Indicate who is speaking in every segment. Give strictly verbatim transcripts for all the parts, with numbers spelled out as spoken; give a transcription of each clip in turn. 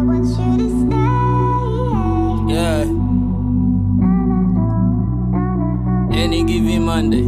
Speaker 1: want you to stay.
Speaker 2: Yeah. Any given Monday.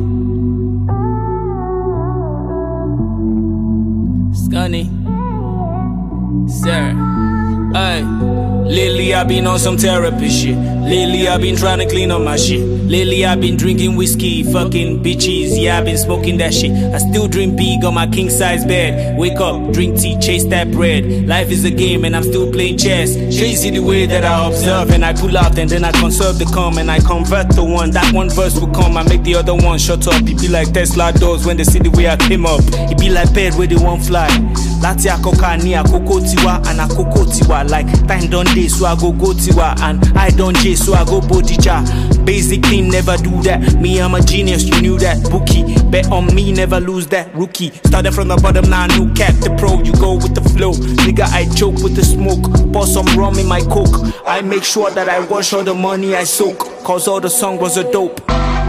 Speaker 2: Scunny. Sir. Hey. Lately I've been on some therapy shit. Lately I've been trying to clean up my shit. Lately I've been drinking whiskey, fucking bitches. Yeah, I've been smoking that shit. I still dream big on my king size bed. Wake up, drink tea, chase that bread. Life is a game and I'm still playing chess. Crazy the way that I observe and I pull out and then I conserve the calm and I convert the one. That one verse will come, I make the other one shut up. It be like Tesla doors when they see the way I came up. It be like bed where they won't fly. Lati akoka ni akoko tiwa and akoko tiwa. Like time done day so I go go tiwa and I done J so I go bodija. Basic thing never do that. Me I'm a genius, you knew that. Bookie, bet on me never lose that. Rookie, started from the bottom now new cap the pro. You go with the flow, nigga I choke with the smoke. Pour some rum in my coke. I make sure that I wash all the money I soak. Cause all the song was a dope.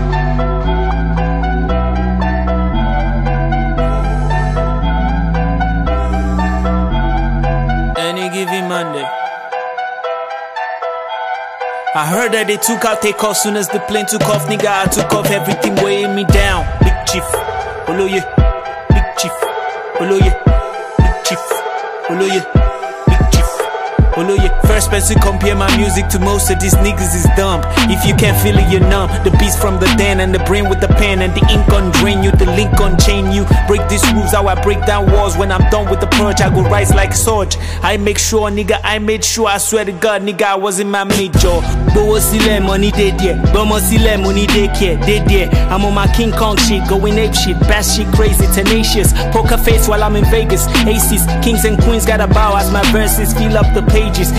Speaker 2: Any given Monday. I heard that they took out take off soon as the plane took off. Nigga, I took off everything weighing me down. Big chief, Oloye. Big chief, Oloye. Big chief, Oloye. Big chief, Oloye. First person compare my music to most of these niggas is dumb. If you can't feel it, you're numb. The beast from the den and the brain with the pen and the ink on drain you, the link on chain you. Break these rules how I break down walls. When I'm done with the purge, I go rise like Sorge. I make sure, nigga, I made sure. I swear to God, nigga, I wasn't my major. Bowo sile money dey there, Bomo sile money dey care, dey there. I'm on my King Kong shit, going ape shit, bass shit crazy, tenacious. Poker face while I'm in Vegas. Aces, kings and queens gotta bow as my verses fill up the pages.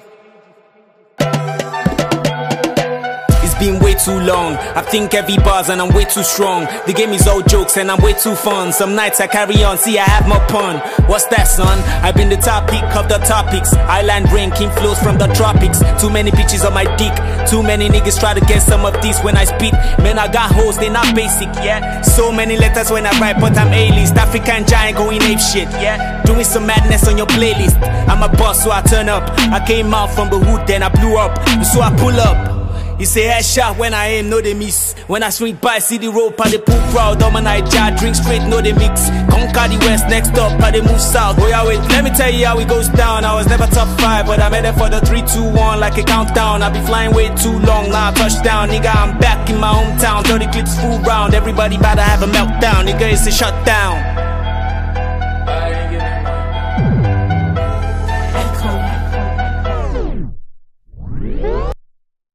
Speaker 2: Been way too long. I think every bars and I'm way too strong. The game is all jokes and I'm way too fun. Some nights I carry on, see I have more pun. What's that, son? I've been the topic of the topics. Island ranking flows from the tropics. Too many bitches on my dick. Too many niggas try to get some of this when I speak. Man, I got hoes, they not basic, yeah. So many letters when I write, but I'm A-list. African giant going ape shit, yeah. Doing some madness on your playlist. I'm a boss, so I turn up. I came out from the hood, then I blew up. So I pull up. You say headshot when I aim, no they miss. When I swing by, see the rope, and they pull crowd. I'm a night jar, drink straight, no they mix. Conquer the west, next up, and they move south. Oh yeah, wait, let me tell you how it goes down. I was never top five, but I'm headed for the three, two, one, like a countdown. I be flying way too long, now I touchdown. Nigga, I'm back in my hometown. thirty clips full round, everybody bout to have a meltdown. Nigga, it's a shutdown.